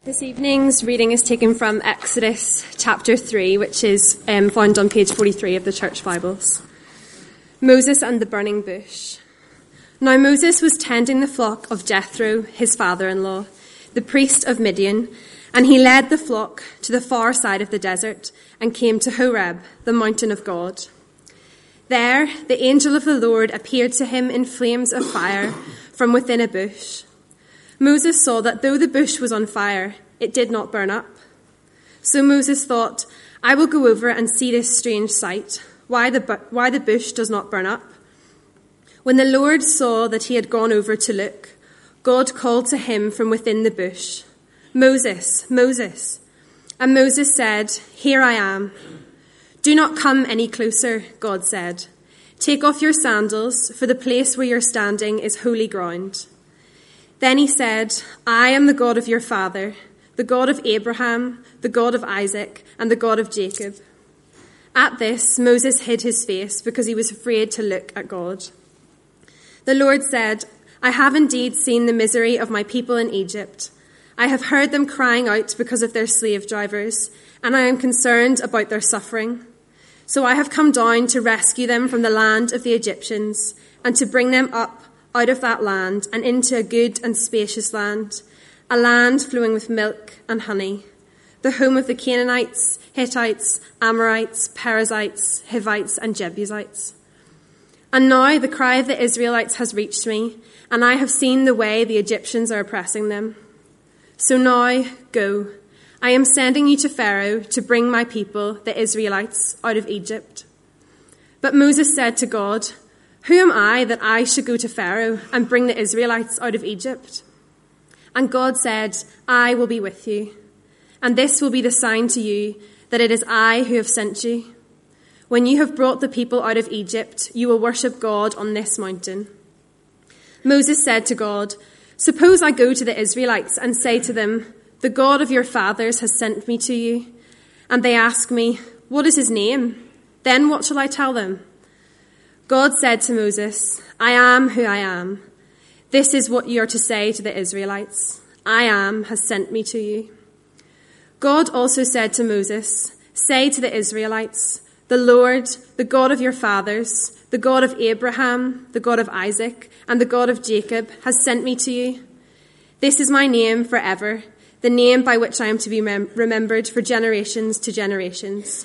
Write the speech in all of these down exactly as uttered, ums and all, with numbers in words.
This evening's reading is taken from Exodus chapter three, which is um, found on page forty-three of the Church Bibles. Moses and the burning bush. Now Moses was tending the flock of Jethro, his father-in-law, the priest of Midian, and he led the flock to the far side of the desert and came to Horeb, the mountain of God. There, the angel of the Lord appeared to him in flames of fire from within a bush. Moses saw that though the bush was on fire, it did not burn up. So Moses thought, I will go over and see this strange sight, why the, bu- why the bush does not burn up. When the Lord saw that he had gone over to look, God called to him from within the bush, Moses, Moses. And Moses said, Here I am. Do not come any closer, God said. Take off your sandals, for the place where you're standing is holy ground. Then he said, I am the God of your father, the God of Abraham, the God of Isaac, and the God of Jacob. At this, Moses hid his face because he was afraid to look at God. The Lord said, I have indeed seen the misery of my people in Egypt. I have heard them crying out because of their slave drivers, and I am concerned about their suffering. So I have come down to rescue them from the land of the Egyptians and to bring them up out of that land and into a good and spacious land, a land flowing with milk and honey, the home of the Canaanites, Hittites, Amorites, Perizzites, Hivites, and Jebusites. And now the cry of the Israelites has reached me, and I have seen the way the Egyptians are oppressing them. So now, go. I am sending you to Pharaoh to bring my people, the Israelites, out of Egypt. But Moses said to God, Who am I that I should go to Pharaoh and bring the Israelites out of Egypt? And God said, I will be with you, and this will be the sign to you that it is I who have sent you. When you have brought the people out of Egypt, you will worship God on this mountain. Moses said to God, Suppose I go to the Israelites and say to them, The God of your fathers has sent me to you. And they ask me, What is his name? Then what shall I tell them? God said to Moses, I am who I am. This is what you are to say to the Israelites. I am has sent me to you. God also said to Moses, Say to the Israelites, The Lord, the God of your fathers, the God of Abraham, the God of Isaac, and the God of Jacob has sent me to you. This is my name forever, the name by which I am to be mem- remembered for generations to generations.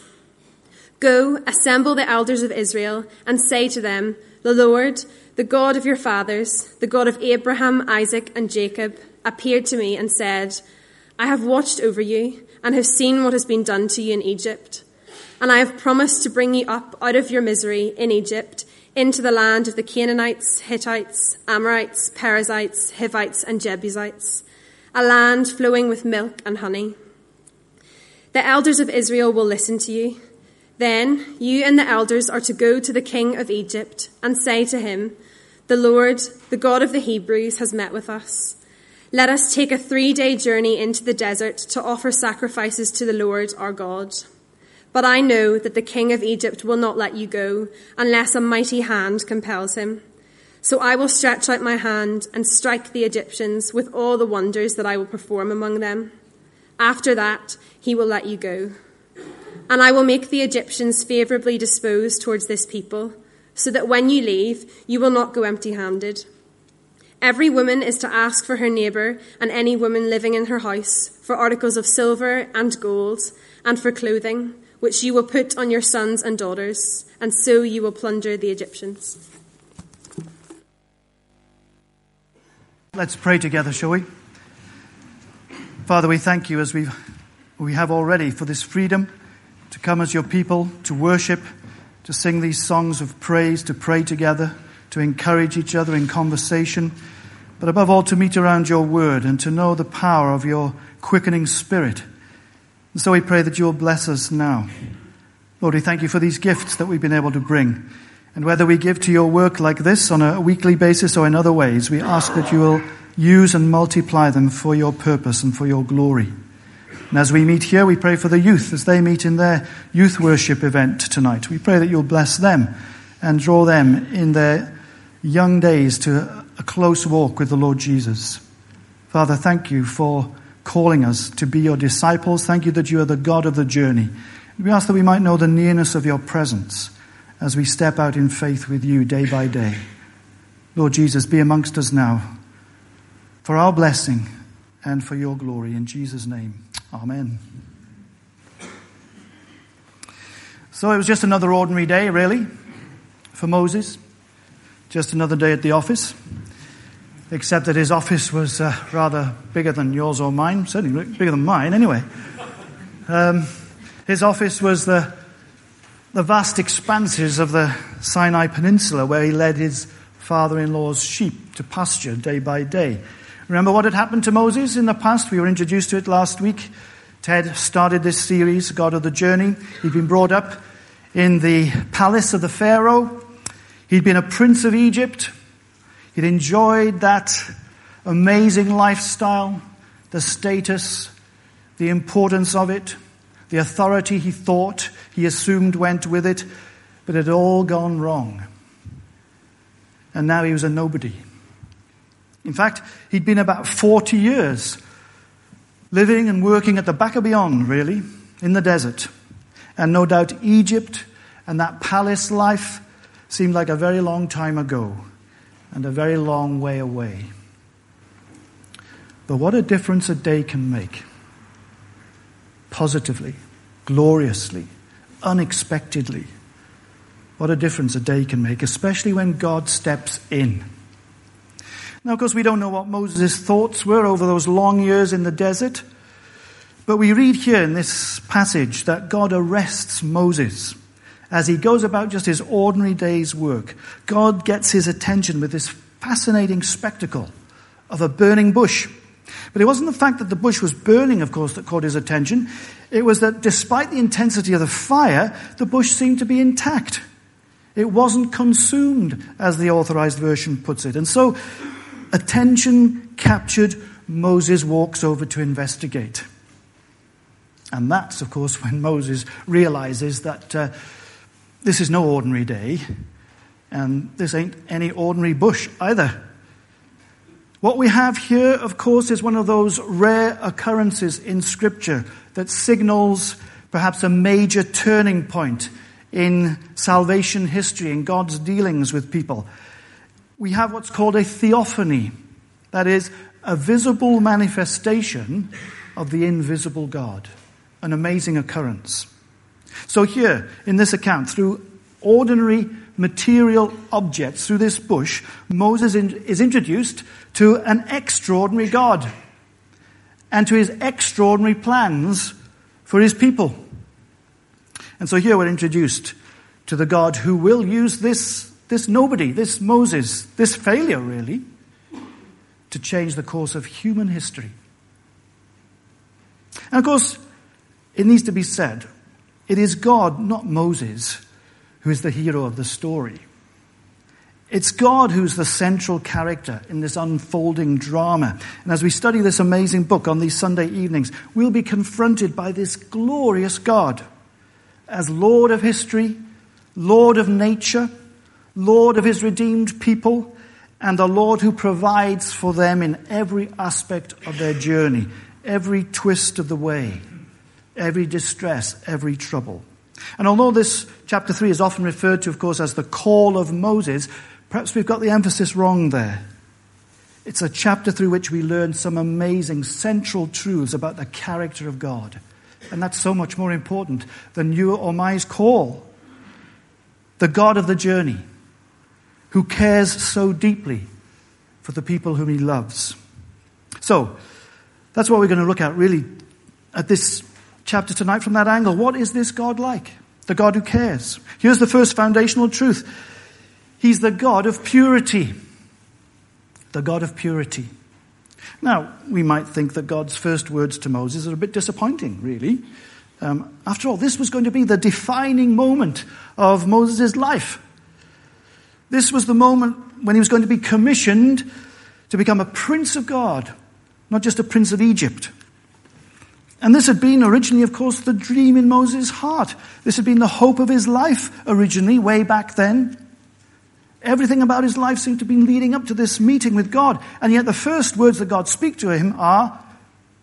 Go, assemble the elders of Israel, and say to them, The Lord, the God of your fathers, the God of Abraham, Isaac, and Jacob, appeared to me and said, I have watched over you and have seen what has been done to you in Egypt. And I have promised to bring you up out of your misery in Egypt into the land of the Canaanites, Hittites, Amorites, Perizzites, Hivites, and Jebusites, a land flowing with milk and honey. The elders of Israel will listen to you. Then you and the elders are to go to the king of Egypt and say to him, The Lord, the God of the Hebrews, has met with us. Let us take a three-day journey into the desert to offer sacrifices to the Lord our God. But I know that the king of Egypt will not let you go unless a mighty hand compels him. So I will stretch out my hand and strike the Egyptians with all the wonders that I will perform among them. After that, he will let you go. And I will make the Egyptians favourably disposed towards this people, so that when you leave, you will not go empty-handed. Every woman is to ask for her neighbour and any woman living in her house for articles of silver and gold and for clothing, which you will put on your sons and daughters, and so you will plunder the Egyptians. Let's pray together, shall we? Father, we thank you as we we have already for this freedom to come as your people, to worship, to sing these songs of praise, to pray together, to encourage each other in conversation, but above all to meet around your word and to know the power of your quickening spirit. And so we pray that you'll bless us now. Lord, we thank you for these gifts that we've been able to bring. And whether we give to your work like this on a weekly basis or in other ways, we ask that you will use and multiply them for your purpose and for your glory. And as we meet here, we pray for the youth as they meet in their youth worship event tonight. We pray that you'll bless them and draw them in their young days to a close walk with the Lord Jesus. Father, thank you for calling us to be your disciples. Thank you that you are the God of the journey. We ask that we might know the nearness of your presence as we step out in faith with you day by day. Lord Jesus, be amongst us now for our blessing and for your glory. In Jesus' name, amen. So it was just another ordinary day, really, for Moses. Just another day at the office. Except that his office was uh, rather bigger than yours or mine. Certainly bigger than mine, anyway. Um, his office was the, the vast expanses of the Sinai Peninsula where he led his father-in-law's sheep to pasture day by day. Remember what had happened to Moses in the past? We were introduced to it last week. Ted started this series, God of the Journey. He'd been brought up in the palace of the Pharaoh. He'd been a prince of Egypt. He'd enjoyed that amazing lifestyle, the status, the importance of it, the authority he thought he assumed went with it, but it had all gone wrong. And now he was a nobody. In fact, he'd been about forty years living and working at the back of beyond, really, in the desert. And no doubt Egypt and that palace life seemed like a very long time ago and a very long way away. But what a difference a day can make. Positively, gloriously, unexpectedly. What a difference a day can make, especially when God steps in. Now, of course, we don't know what Moses' thoughts were over those long years in the desert. But we read here in this passage that God arrests Moses as he goes about just his ordinary day's work. God gets his attention with this fascinating spectacle of a burning bush. But it wasn't the fact that the bush was burning, of course, that caught his attention. It was that despite the intensity of the fire, the bush seemed to be intact. It wasn't consumed, as the Authorized Version puts it. And so, attention captured, Moses walks over to investigate. And that's, of course, when Moses realizes that uh, this is no ordinary day, and this ain't any ordinary bush either. What we have here, of course, is one of those rare occurrences in Scripture that signals perhaps a major turning point in salvation history, in God's dealings with people. We have what's called a theophany, that is, a visible manifestation of the invisible God. An amazing occurrence. So here, in this account, through ordinary material objects, through this bush, Moses is introduced to an extraordinary God and to his extraordinary plans for his people. And so here we're introduced to the God who will use this, this nobody, this Moses, this failure really, to change the course of human history. And of course, it needs to be said, it is God, not Moses, who is the hero of the story. It's God who's the central character in this unfolding drama. And as we study this amazing book on these Sunday evenings, we'll be confronted by this glorious God as Lord of history, Lord of nature, Lord of his redeemed people, and the Lord who provides for them in every aspect of their journey, every twist of the way, every distress, every trouble. And although this chapter three is often referred to, of course, as the call of Moses, perhaps we've got the emphasis wrong there. It's a chapter through which we learn some amazing central truths about the character of God. And that's so much more important than you or my call. The God of the journey, who cares so deeply for the people whom he loves. So, that's what we're going to look at really at this chapter tonight from that angle. What is this God like? The God who cares. Here's the first foundational truth. He's the God of purity. The God of purity. Now, we might think that God's first words to Moses are a bit disappointing, really. Um, after all, this was going to be the defining moment of Moses' life. This was the moment when he was going to be commissioned to become a prince of God, not just a prince of Egypt. And this had been originally, of course, the dream in Moses' heart. This had been the hope of his life originally, way back then. Everything about his life seemed to be leading up to this meeting with God. And yet the first words that God speak to him are,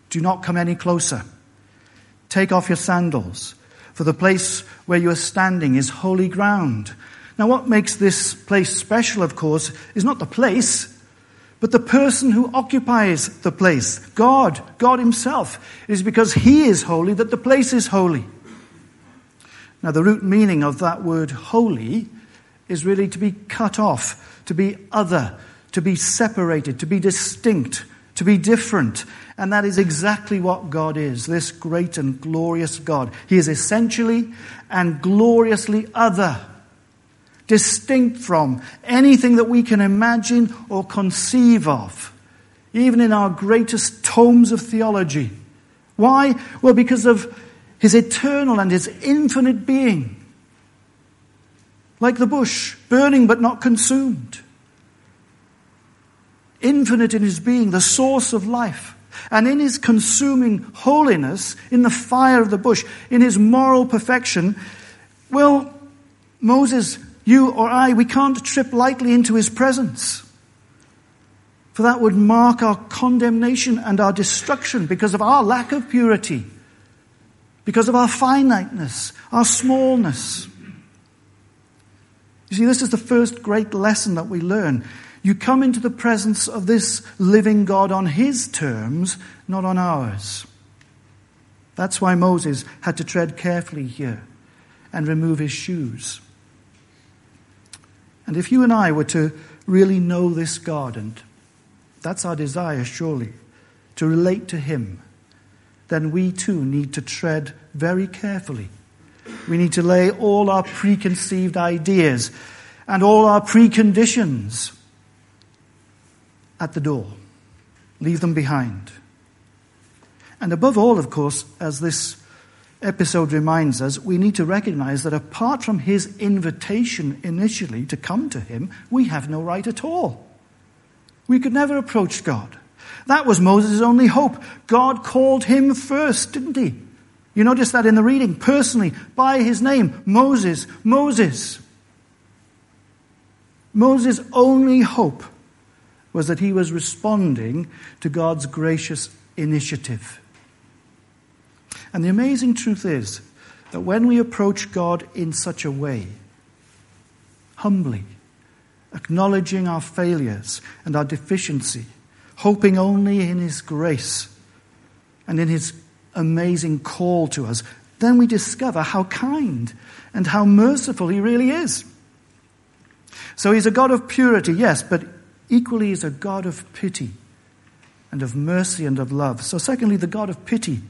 Do not come any closer. Take off your sandals, for the place where you are standing is holy ground. Now, what makes this place special, of course, is not the place, but the person who occupies the place, God, God himself. It is because he is holy that the place is holy. Now, the root meaning of that word holy is really to be cut off, to be other, to be separated, to be distinct, to be different. And that is exactly what God is, this great and glorious God. He is essentially and gloriously other, distinct from anything that we can imagine or conceive of, even in our greatest tomes of theology. Why? Well, because of his eternal and his infinite being. Like the bush, burning but not consumed. Infinite in his being, the source of life. And in his consuming holiness, in the fire of the bush, in his moral perfection, well, Moses, you or I, we can't trip lightly into his presence. For that would mark our condemnation and our destruction because of our lack of purity, because of our finiteness, our smallness. You see, this is the first great lesson that we learn. You come into the presence of this living God on his terms, not on ours. That's why Moses had to tread carefully here and remove his shoes. And if you and I were to really know this God, and that's our desire surely, to relate to him, then we too need to tread very carefully. We need to lay all our preconceived ideas and all our preconditions at the door. Leave them behind. And above all, of course, as this episode reminds us, we need to recognize that apart from his invitation initially to come to him, we have no right at all. We could never approach God. That was Moses' only hope. God called him first, didn't he? You notice that in the reading, personally, by his name, Moses, Moses. Moses' only hope was that he was responding to God's gracious initiative. And the amazing truth is that when we approach God in such a way, humbly, acknowledging our failures and our deficiency, hoping only in his grace and in his amazing call to us, then we discover how kind and how merciful he really is. So he's a God of purity, yes, but equally he's a God of pity and of mercy and of love. So secondly, the God of pity.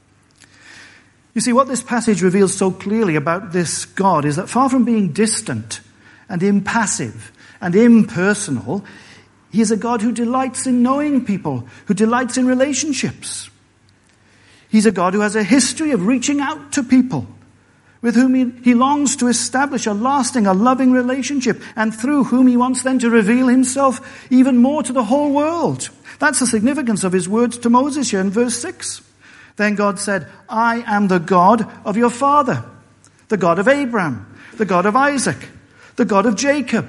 You see, what this passage reveals so clearly about this God is that far from being distant and impassive and impersonal, he is a God who delights in knowing people, who delights in relationships. He's a God who has a history of reaching out to people, with whom he, he longs to establish a lasting, a loving relationship, and through whom he wants then to reveal himself even more to the whole world. That's the significance of his words to Moses here in verse six. Then God said, I am the God of your father, the God of Abraham, the God of Isaac, the God of Jacob.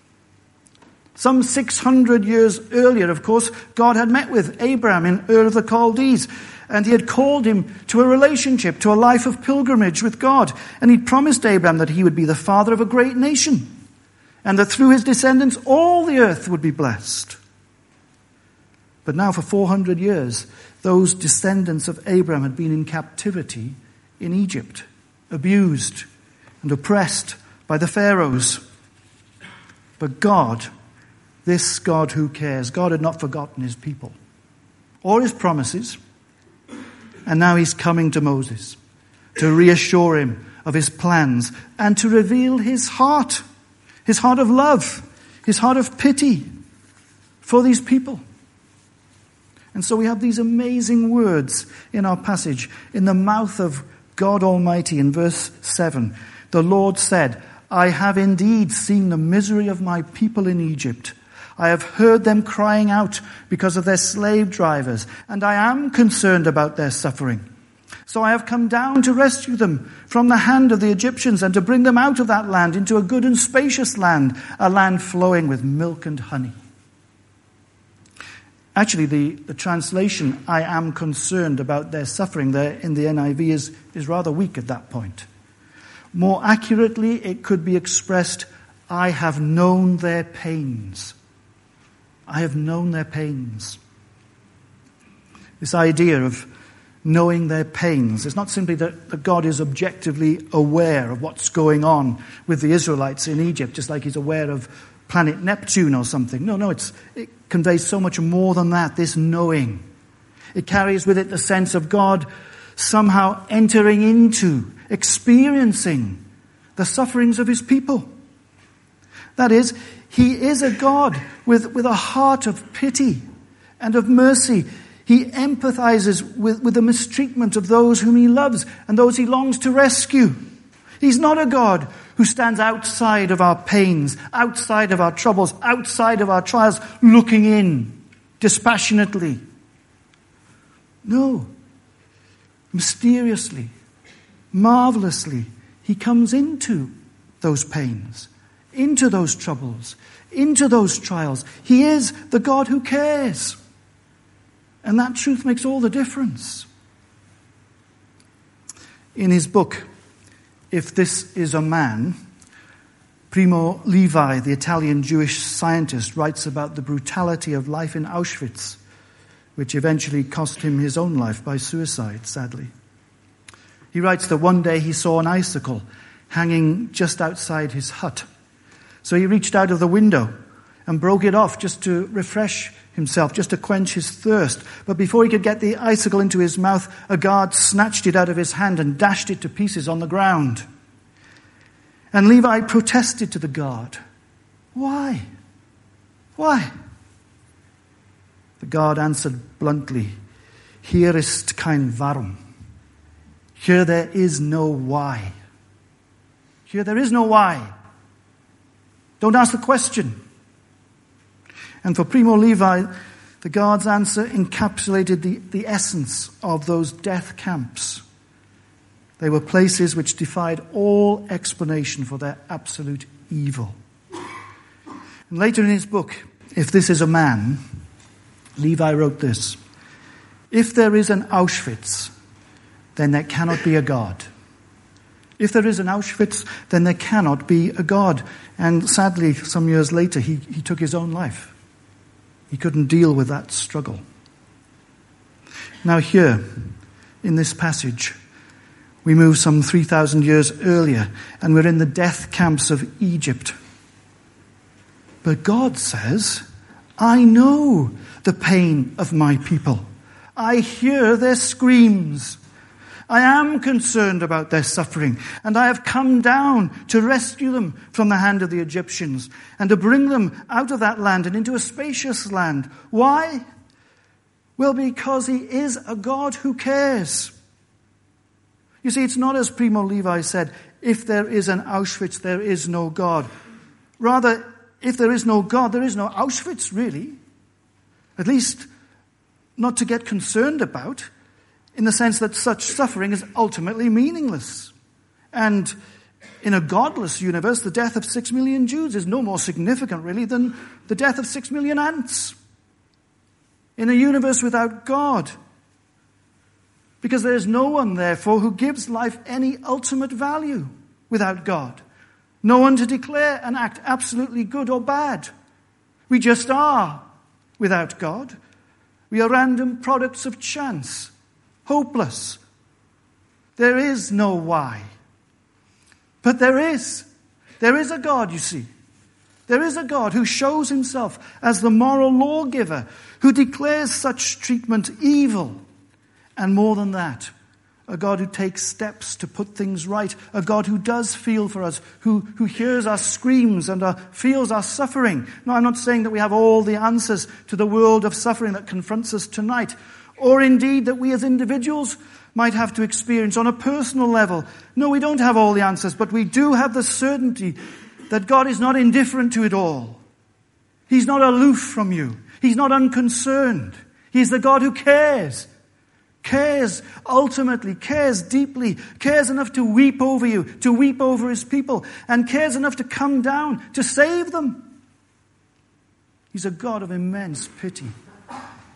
Some six hundred years earlier, of course, God had met with Abraham in Ur of the Chaldees, and he had called him to a relationship, to a life of pilgrimage with God. And he promised Abraham that he would be the father of a great nation, and that through his descendants all the earth would be blessed. But now for four hundred years, those descendants of Abraham had been in captivity in Egypt, abused and oppressed by the pharaohs. But God, this God who cares, God had not forgotten his people or his promises. And now he's coming to Moses to reassure him of his plans and to reveal his heart, his heart of love, his heart of pity for these people. And so we have these amazing words in our passage in the mouth of God Almighty in verse seven. The Lord said, I have indeed seen the misery of my people in Egypt. I have heard them crying out because of their slave drivers, and I am concerned about their suffering. So I have come down to rescue them from the hand of the Egyptians and to bring them out of that land into a good and spacious land, a land flowing with milk and honey. Actually, the, the translation, I am concerned about their suffering, there in the N I V is, is rather weak at that point. More accurately, it could be expressed, I have known their pains. I have known their pains. This idea of knowing their pains. It's not simply that, that God is objectively aware of what's going on with the Israelites in Egypt, just like he's aware of planet Neptune or something. No, no, it's, it conveys so much more than that, this knowing. It carries with it the sense of God somehow entering into, experiencing the sufferings of his people. That is, he is a God with, with a heart of pity and of mercy. He empathizes with, with the mistreatment of those whom he loves and those he longs to rescue. He's not a God who stands outside of our pains, outside of our troubles, outside of our trials, looking in dispassionately. No. Mysteriously, marvelously, he comes into those pains, into those troubles, into those trials. He is the God who cares. And that truth makes all the difference. In his book, If This Is a Man, Primo Levi, the Italian Jewish scientist, writes about the brutality of life in Auschwitz, which eventually cost him his own life by suicide, sadly. He writes that one day he saw an icicle hanging just outside his hut. So he reached out of the window and broke it off just to refresh himself, just to quench his thirst. But before he could get the icicle into his mouth, a guard snatched it out of his hand and dashed it to pieces on the ground. And Levi protested to the guard. Why? Why? The guard answered bluntly, Hier ist kein Warum. Here there is no why. Here there is no why. Don't ask the question. And for Primo Levi, the guard's answer encapsulated the, the essence of those death camps. They were places which defied all explanation for their absolute evil. And later in his book, If This Is a Man, Levi wrote this: If there is an Auschwitz, then there cannot be a God. If there is an Auschwitz, then there cannot be a God. And sadly, some years later, he, he took his own life. He couldn't deal with that struggle. Now here, in this passage, we move some three thousand years earlier, and we're in the death camps of Egypt. But God says, I know the pain of my people. I hear their screams. I am concerned about their suffering, and I have come down to rescue them from the hand of the Egyptians and to bring them out of that land and into a spacious land. Why? Well, because he is a God who cares. You see, it's not as Primo Levi said, if there is an Auschwitz, there is no God. Rather, if there is no God, there is no Auschwitz, really. At least, not to get concerned about, in the sense that such suffering is ultimately meaningless. And in a godless universe, the death of six million Jews is no more significant, really, than the death of six million ants. In a universe without God. Because there is no one, therefore, who gives life any ultimate value without God. No one to declare an act absolutely good or bad. We just are without God. We are random products of chance. Hopeless. There is no why. But there is. There is a God, you see. There is a God who shows himself as the moral lawgiver, who declares such treatment evil. And more than that, a God who takes steps to put things right, a God who does feel for us, who, who hears our screams and our, feels our suffering. No, I'm not saying that we have all the answers to the world of suffering that confronts us tonight, or indeed that we as individuals might have to experience on a personal level. No, we don't have all the answers, but we do have the certainty that God is not indifferent to it all. He's not aloof from you. He's not unconcerned. He's the God who cares. Cares ultimately, cares deeply, cares enough to weep over you, to weep over his people, and cares enough to come down to save them. He's a God of immense pity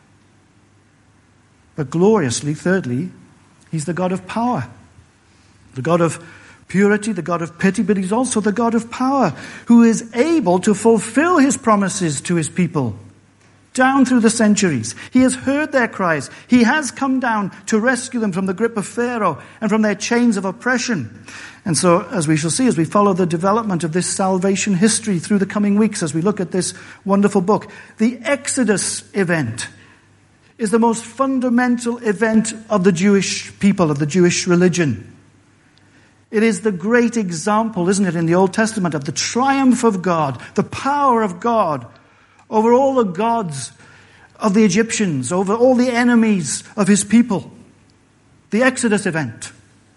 But gloriously, thirdly, he's the God of power. The God of purity, the God of pity, but he's also the God of power, who is able to fulfill his promises to his people down through the centuries. He has heard their cries. He has come down to rescue them from the grip of Pharaoh and from their chains of oppression. And so, as we shall see, as we follow the development of this salvation history through the coming weeks, as we look at this wonderful book, the Exodus event is the most fundamental event of the Jewish people, of the Jewish religion. It is the great example, isn't it, in the Old Testament of the triumph of God, the power of God over all the gods of the Egyptians, over all the enemies of his people. The Exodus event.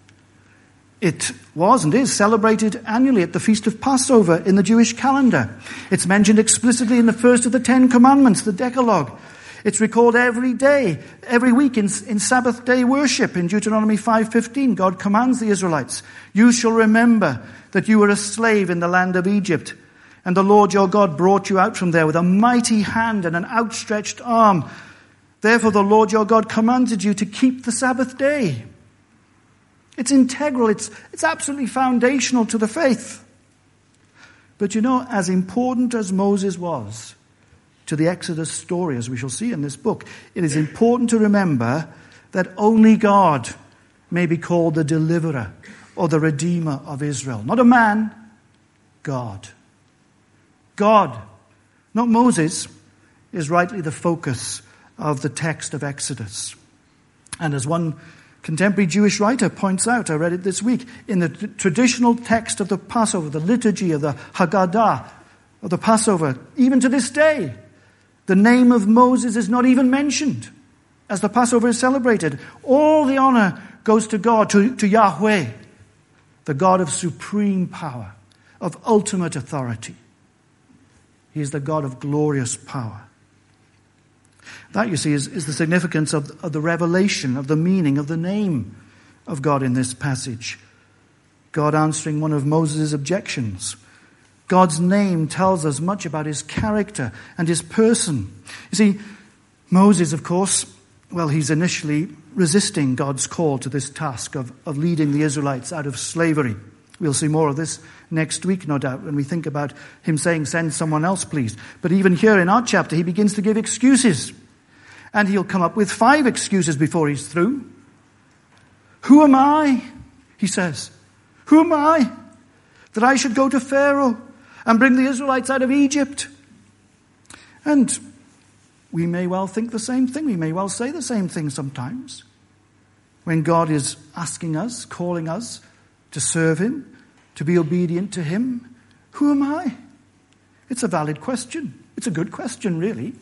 It was and is celebrated annually at the Feast of Passover in the Jewish calendar. It's mentioned explicitly in the first of the Ten Commandments, the Decalogue. It's recalled every day, every week in, in Sabbath day worship. In Deuteronomy five fifteen, God commands the Israelites, "You shall remember that you were a slave in the land of Egypt, and the Lord your God brought you out from there with a mighty hand and an outstretched arm. Therefore the Lord your God commanded you to keep the Sabbath day." It's integral. It's, it's absolutely foundational to the faith. But you know, as important as Moses was to the Exodus story, as we shall see in this book, it is important to remember that only God may be called the deliverer or the redeemer of Israel. Not a man, God. God, not Moses, is rightly the focus of the text of Exodus. And as one contemporary Jewish writer points out, I read it this week, in the t- traditional text of the Passover, the liturgy of the Haggadah of the Passover, even to this day, the name of Moses is not even mentioned as the Passover is celebrated. All the honor goes to God, to, to Yahweh, the God of supreme power, of ultimate authority. He is the God of glorious power. That, you see, is, is the significance of, of the revelation, of the meaning of the name of God in this passage. God answering one of Moses' objections. God's name tells us much about his character and his person. You see, Moses, of course, well, he's initially resisting God's call to this task of, of leading the Israelites out of slavery. We'll see more of this next week, no doubt, when we think about him saying, "Send someone else, please." But even here in our chapter, he begins to give excuses. And he'll come up with five excuses before he's through. "Who am I?" he says. "Who am I that I should go to Pharaoh and bring the Israelites out of Egypt?" And we may well think the same thing. We may well say the same thing sometimes. When God is asking us, calling us to serve him, to be obedient to him, who am I? It's a valid question. It's a good question, really.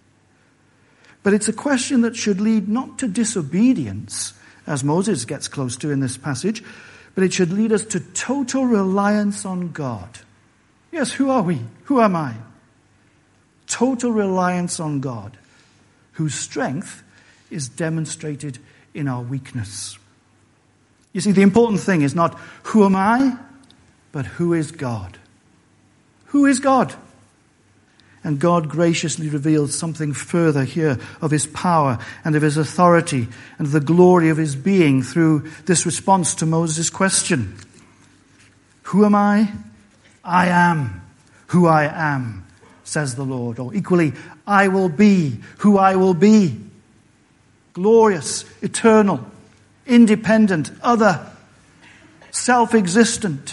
But it's a question that should lead not to disobedience, as Moses gets close to in this passage, but it should lead us to total reliance on God. Yes, who are we? Who am I? Total reliance on God, whose strength is demonstrated in our weakness. You see, the important thing is not who am I, but who is God? Who is God? And God graciously reveals something further here of his power and of his authority and of the glory of his being through this response to Moses' question. Who am I? I am who I am, says the Lord. Or equally, I will be who I will be. Glorious, eternal, independent, other, self-existent.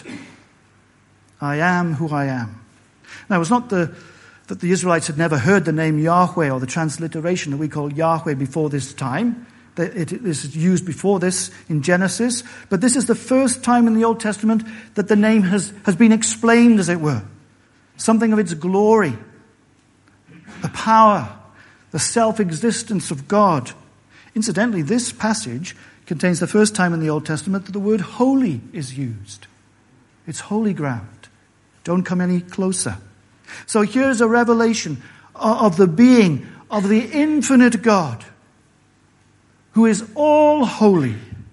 I am who I am. Now, it's not the that the Israelites had never heard the name Yahweh or the transliteration that we call Yahweh before this time. It is used before this in Genesis. But this is the first time in the Old Testament that the name has, has been explained, as it were. Something of its glory, the power, the self-existence of God. Incidentally, this passage contains the first time in the Old Testament that the word holy is used. It's holy ground. Don't come any closer. So here's a revelation of the being of the infinite God, who is all holy.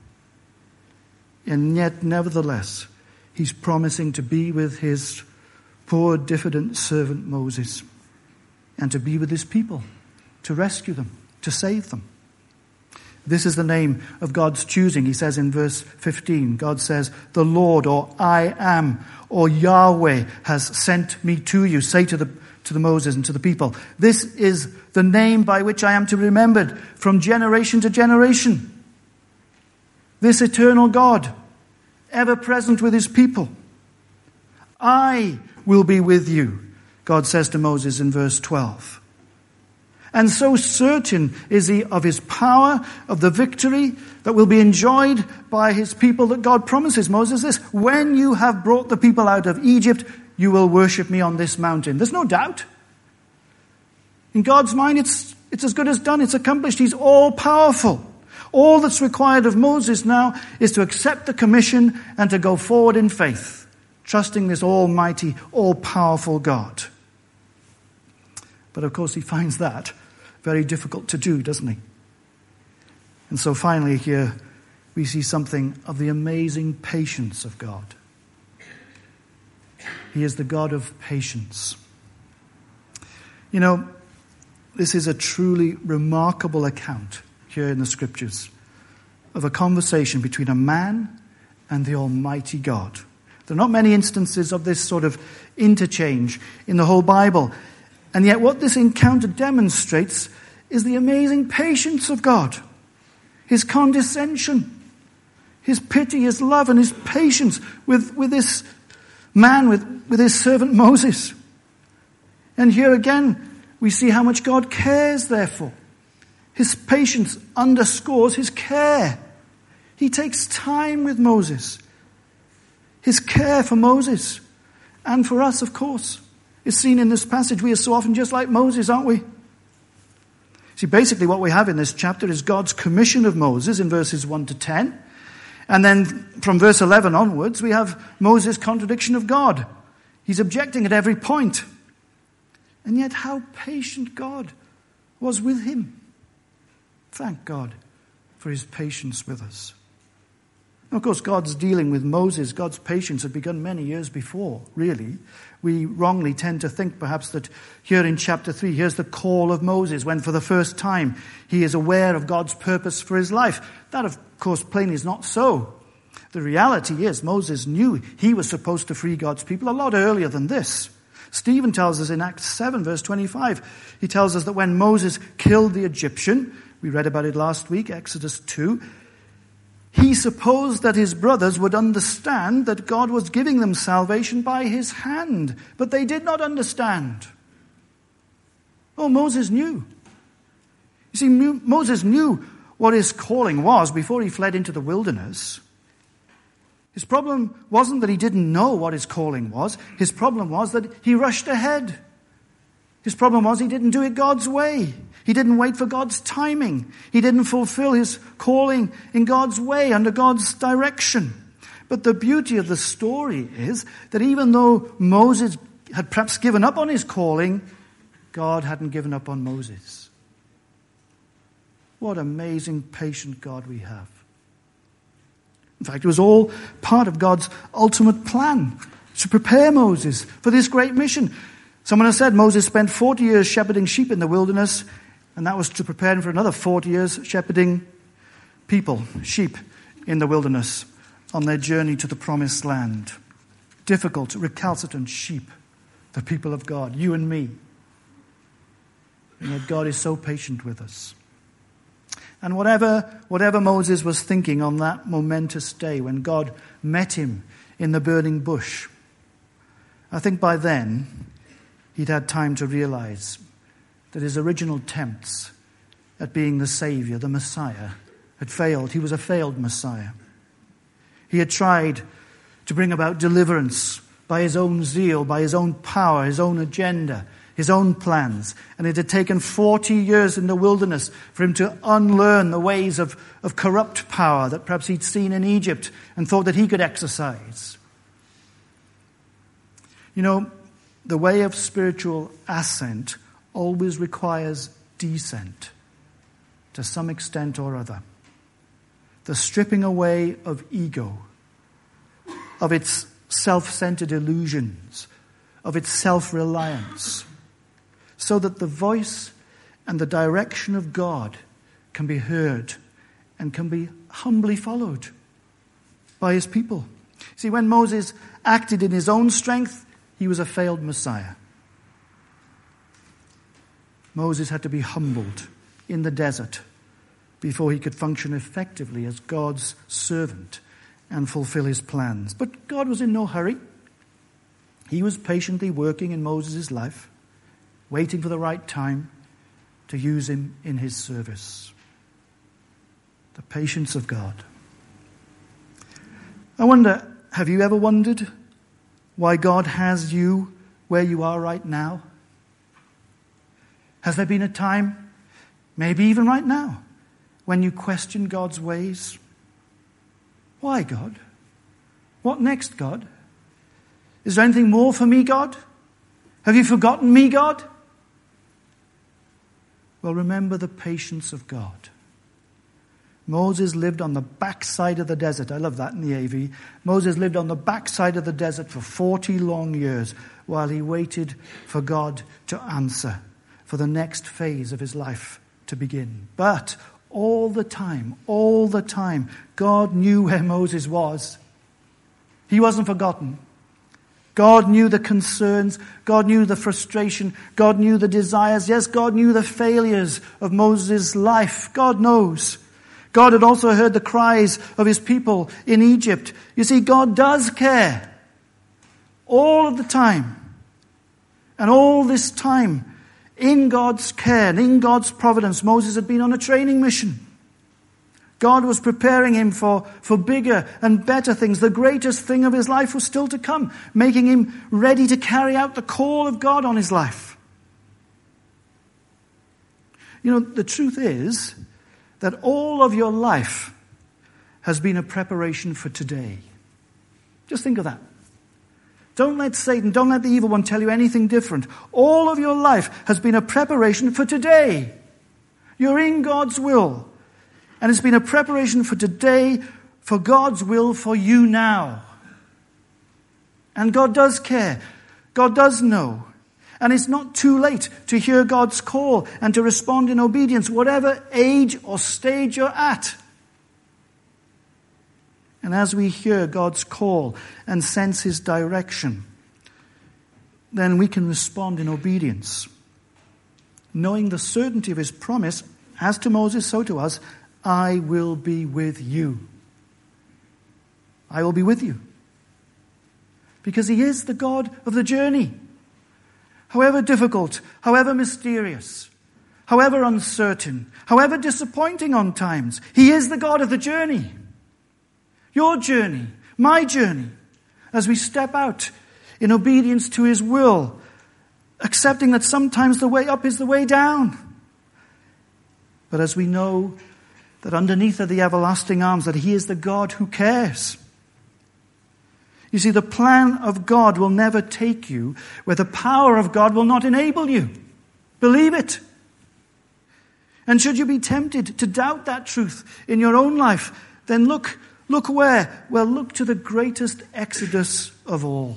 And yet, nevertheless, he's promising to be with his poor, diffident servant Moses, and to be with his people, to rescue them, to save them. This is the name of God's choosing. He says in verse fifteen, God says, the Lord, or I am, or Yahweh has sent me to you. Say to the to the Moses and to the people, this is the name by which I am to be remembered from generation to generation. This eternal God, ever present with his people. I will be with you, God says to Moses in verse twelve. And so certain is he of his power, of the victory that will be enjoyed by his people, that God promises Moses this: when you have brought the people out of Egypt, you will worship me on this mountain. There's no doubt. In God's mind, it's, it's as good as done. It's accomplished. He's all powerful. All that's required of Moses now is to accept the commission and to go forward in faith, trusting this almighty, all-powerful God. But of course, he finds that very difficult to do, doesn't he? And so finally here, we see something of the amazing patience of God. He is the God of patience. You know, this is a truly remarkable account here in the Scriptures of a conversation between a man and the Almighty God. There are not many instances of this sort of interchange in the whole Bible. And yet what this encounter demonstrates is the amazing patience of God, his condescension, his pity, his love, and his patience with, with this man, with, with his servant Moses. And here again, we see how much God cares, therefore. His patience underscores his care. He takes time with Moses. His care for Moses and for us, of course, is seen in this passage. We are so often just like Moses, aren't we? See, basically what we have in this chapter is God's commission of Moses in verses one to ten. And then from verse eleven onwards, we have Moses' contradiction of God. He's objecting at every point. And yet how patient God was with him. Thank God for his patience with us. And of course, God's dealing with Moses, God's patience had begun many years before, really. We wrongly tend to think perhaps that here in chapter three, here's the call of Moses, when for the first time he is aware of God's purpose for his life. That, of course, plainly is not so. The reality is Moses knew he was supposed to free God's people a lot earlier than this. Stephen tells us in Acts seven, verse twenty-five, he tells us that when Moses killed the Egyptian, we read about it last week, Exodus two, he supposed that his brothers would understand that God was giving them salvation by his hand, but they did not understand. Oh, Moses knew. You see, Moses knew what his calling was before he fled into the wilderness. His problem wasn't that he didn't know what his calling was. His problem was that he rushed ahead. His problem was he didn't do it God's way. He didn't wait for God's timing. He didn't fulfill his calling in God's way, under God's direction. But the beauty of the story is that even though Moses had perhaps given up on his calling, God hadn't given up on Moses. What amazing, patient God we have. In fact, it was all part of God's ultimate plan to prepare Moses for this great mission. Someone has said Moses spent forty years shepherding sheep in the wilderness, and that was to prepare him for another forty years shepherding people, sheep, in the wilderness on their journey to the promised land. Difficult, recalcitrant sheep, the people of God, you and me. And yet God is so patient with us. And whatever, whatever Moses was thinking on that momentous day when God met him in the burning bush, I think by then he'd had time to realize that his original attempts at being the Savior, the Messiah, had failed. He was a failed Messiah. He had tried to bring about deliverance by his own zeal, by his own power, his own agenda, his own plans. And it had taken forty years in the wilderness for him to unlearn the ways of, of corrupt power that perhaps he'd seen in Egypt and thought that he could exercise. You know, the way of spiritual ascent always requires descent to some extent or other. The stripping away of ego, of its self-centered illusions, of its self-reliance, so that the voice and the direction of God can be heard and can be humbly followed by his people. See, when Moses acted in his own strength, he was a failed Messiah. Moses had to be humbled in the desert before he could function effectively as God's servant and fulfill his plans. But God was in no hurry. He was patiently working in Moses' life, waiting for the right time to use him in his service. The patience of God. I wonder, have you ever wondered why God has you where you are right now? Has there been a time, maybe even right now, when you question God's ways? Why, God? What next, God? Is there anything more for me, God? Have you forgotten me, God? Well, remember the patience of God. Moses lived on the backside of the desert. I love that in the A V. Moses lived on the backside of the desert for forty long years while he waited for God to answer, for the next phase of his life to begin. But all the time, all the time, God knew where Moses was. He wasn't forgotten. God knew the concerns. God knew the frustration. God knew the desires. Yes, God knew the failures of Moses' life. God knows. God had also heard the cries of his people in Egypt. You see, God does care all of the time. And all this time, in God's care and in God's providence, Moses had been on a training mission. God was preparing him for, for bigger and better things. The greatest thing of his life was still to come, making him ready to carry out the call of God on his life. You know, the truth is that all of your life has been a preparation for today. Just think of that. Don't let Satan, don't let the evil one tell you anything different. All of your life has been a preparation for today. You're in God's will. And it's been a preparation for today, for God's will for you now. And God does care. God does know. And it's not too late to hear God's call and to respond in obedience, whatever age or stage you're at. And as we hear God's call and sense his direction, then we can respond in obedience, knowing the certainty of his promise, as to Moses, so to us, I will be with you. I will be with you. Because he is the God of the journey. However difficult, however mysterious, however uncertain, however disappointing on times, he is the God of the journey. Your journey, my journey, as we step out in obedience to his will, accepting that sometimes the way up is the way down. But as we know that underneath are the everlasting arms, that he is the God who cares. You see, the plan of God will never take you where the power of God will not enable you. Believe it. And should you be tempted to doubt that truth in your own life, then look, look where? Well, look to the greatest exodus of all.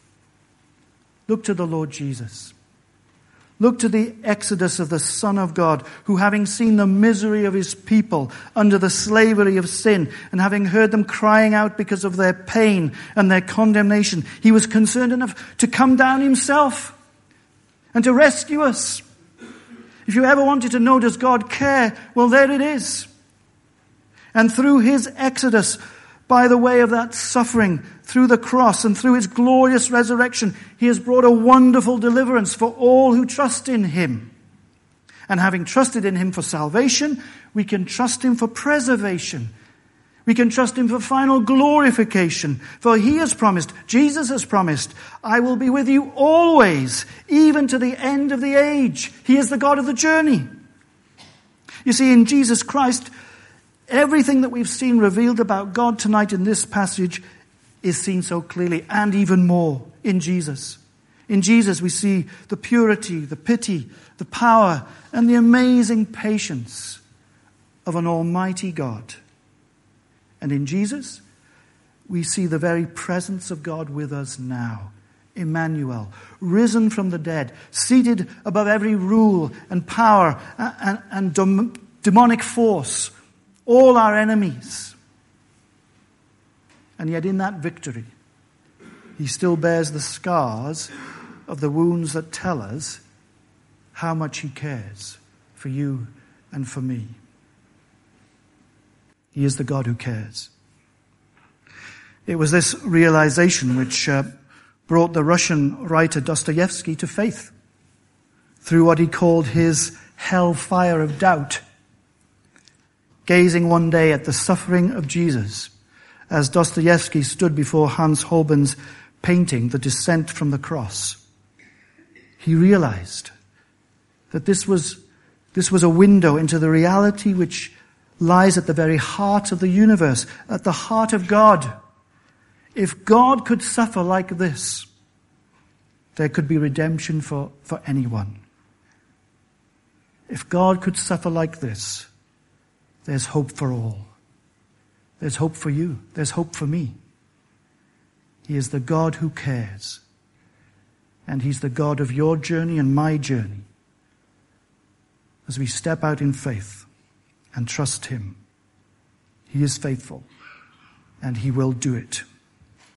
Look to the Lord Jesus. Look to the exodus of the Son of God, who, having seen the misery of his people under the slavery of sin, and having heard them crying out because of their pain and their condemnation, he was concerned enough to come down himself and to rescue us. If you ever wanted to know, does God care? Well, there it is. And through his exodus, by the way of that suffering, through the cross and through his glorious resurrection, he has brought a wonderful deliverance for all who trust in him. And having trusted in him for salvation, we can trust him for preservation. We can trust him for final glorification. For he has promised, Jesus has promised, I will be with you always, even to the end of the age. He is the God of the journey. You see, in Jesus Christ, everything that we've seen revealed about God tonight in this passage is seen so clearly, and even more in Jesus. In Jesus we see the purity, the pity, the power, and the amazing patience of an almighty God. And in Jesus we see the very presence of God with us now. Emmanuel, risen from the dead, seated above every rule and power and, and, and demonic force, all our enemies. And yet in that victory, he still bears the scars of the wounds that tell us how much he cares for you and for me. He is the God who cares. It was this realization which uh, brought the Russian writer Dostoevsky to faith through what he called his hellfire of doubt. Gazing one day at the suffering of Jesus, as Dostoevsky stood before Hans Holbein's painting, The Descent from the Cross, he realized that this was, this was a window into the reality which lies at the very heart of the universe, at the heart of God. If God could suffer like this, there could be redemption for, for anyone. If God could suffer like this, there's hope for all. There's hope for you. There's hope for me. He is the God who cares. And he's the God of your journey and my journey. As we step out in faith and trust him, he is faithful and he will do it.